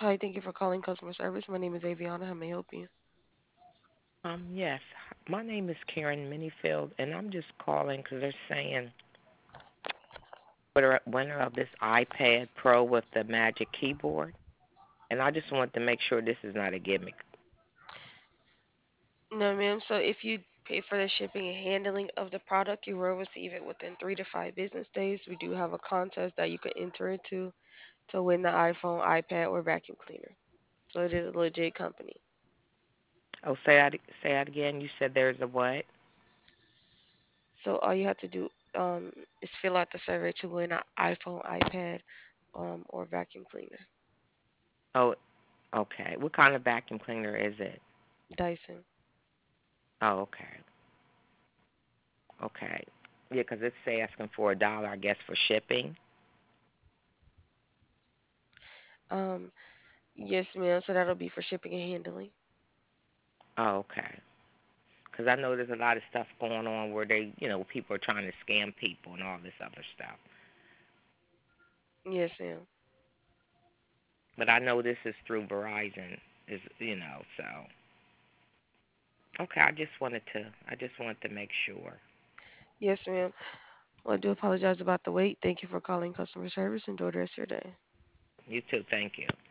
Hi, thank you for calling customer service. My name is Aviana. How may I help you? Yes. My name is Karen Minifield, and I'm just calling because they're saying winner of this iPad Pro with the Magic Keyboard, and I just want to make sure this is not a gimmick. No, ma'am. So if you pay for the shipping and handling of the product, you will receive it within 3 to 5 business days. We do have a contest that you can enter into to win the iPhone, iPad, or vacuum cleaner. So it is a legit company. Oh, say that again. You said there's a what? So all you have to do is fill out the survey to win an iPhone, iPad, or vacuum cleaner. Oh, okay. What kind of vacuum cleaner is it? Dyson. Oh, okay. Okay. Yeah, 'cause it's say asking for $1, I guess, for shipping. Um, yes, ma'am. So that'll be for shipping and handling. Oh, okay. 'Cause I know there's a lot of stuff going on where people are trying to scam people and all this other stuff. Yes, ma'am. But I know this is through Verizon, so okay. I just wanted to make sure. Yes, ma'am. Well, I do apologize about the wait. Thank you for calling customer service. Enjoy the rest of your day. You too. Thank you.